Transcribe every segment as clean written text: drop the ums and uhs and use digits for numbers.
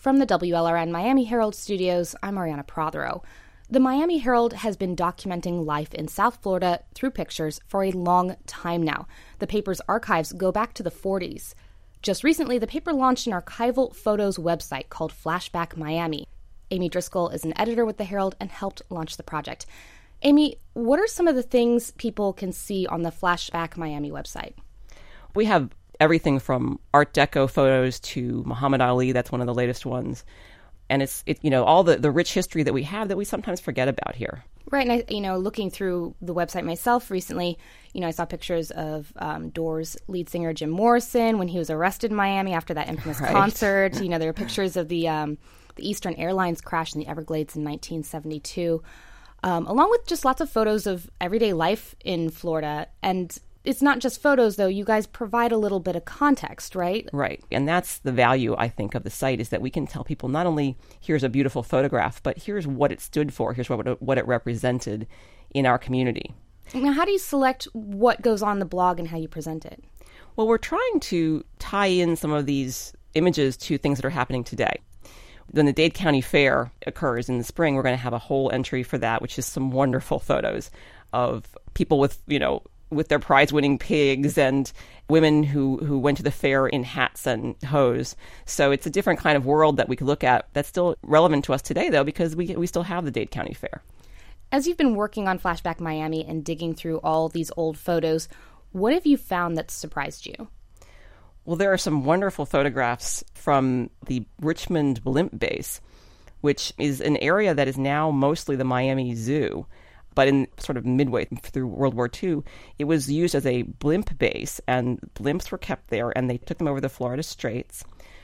From the WLRN Miami Herald studios, I'm Ariana Prothero. The Miami Herald has been documenting life in South Florida through pictures for a long time now. The paper's archives go back to the 40s. Just recently, the paper launched an archival photos website called Flashback Miami. Amy Driscoll is an editor with the Herald and helped launch the project. Amy, what are some of the things people can see on the Flashback Miami website? We have everything from Art Deco photos to Muhammad Ali. That's one of the latest ones. And it's all the rich history that we have that we sometimes forget about here. Right. And looking through the website myself recently, I saw pictures of Doors lead singer Jim Morrison when he was arrested in Miami after that infamous concert. There were pictures of the Eastern Airlines crash in the Everglades in 1972, along with just lots of photos of everyday life in Florida. And it's not just photos, though. You guys provide a little bit of context, right? Right. And that's the value, I think, of the site, is that we can tell people not only here's a beautiful photograph, but here's what it stood for, here's what it represented in our community. Now, how do you select what goes on the blog and how you present it? Well, we're trying to tie in some of these images to things that are happening today. When the Dade County Fair occurs in the spring, we're going to have a whole entry for that, which is some wonderful photos of people with their prize-winning pigs and women who went to the fair in hats and hose. So it's a different kind of world that we could look at that's still relevant to us today, though, because we still have the Dade County Fair. As you've been working on Flashback Miami and digging through all these old photos, what have you found that surprised you? Well, there are some wonderful photographs from the Richmond Blimp Base, which is an area that is now mostly the Miami Zoo. But in sort of midway through World War II, it was used as a blimp base, and blimps were kept there, and they took them over the Florida Straits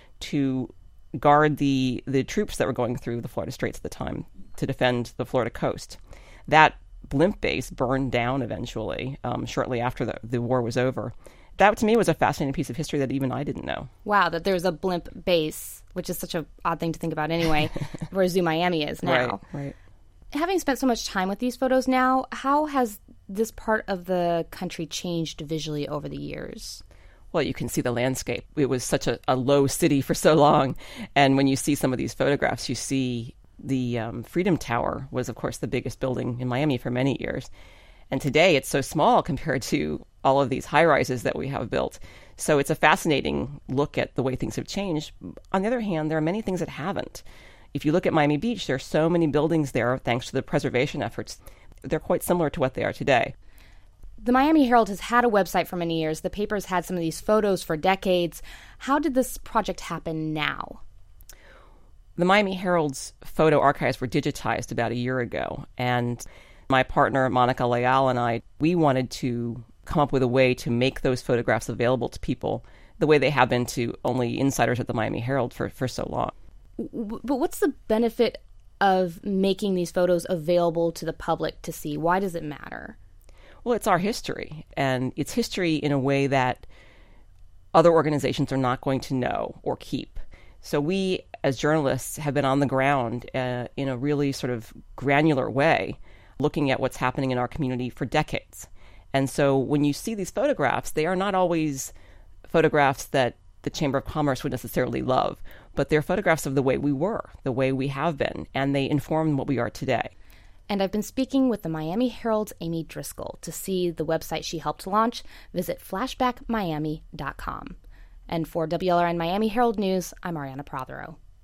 to guard the troops that were going through the Florida Straits at the time to defend the Florida coast. That blimp base burned down eventually, shortly after the war was over. That, to me, was a fascinating piece of history that even I didn't know. Wow, that there's a blimp base, which is such an odd thing to think about anyway, where Zoo Miami is now. Right. Having spent so much time with these photos now, how has this part of the country changed visually over the years? Well, you can see the landscape. It was such a low city for so long. And when you see some of these photographs, you see the Freedom Tower was, of course, the biggest building in Miami for many years. And today it's so small compared to all of these high-rises that we have built. So it's a fascinating look at the way things have changed. On the other hand, there are many things that haven't. If you look at Miami Beach, there are so many buildings there thanks to the preservation efforts. They're quite similar to what they are today. The Miami Herald has had a website for many years. The paper's had some of these photos for decades. How did this project happen now? The Miami Herald's photo archives were digitized about a year ago, and my partner, Monica Leal, and I, we wanted to come up with a way to make those photographs available to people the way they have been to only insiders at the Miami Herald for so long. But what's the benefit of making these photos available to the public to see? Why does it matter? Well, it's our history, and it's history in a way that other organizations are not going to know or keep. So we, as journalists, have been on the ground in a really sort of granular way, looking at what's happening in our community for decades. And so when you see these photographs, they are not always photographs that the Chamber of Commerce would necessarily love, but they're photographs of the way we were, the way we have been, and they inform what we are today. And I've been speaking with the Miami Herald's Amy Driscoll. To see the website she helped launch, visit flashbackmiami.com. And for WLRN Miami Herald News, I'm Ariana Prothero.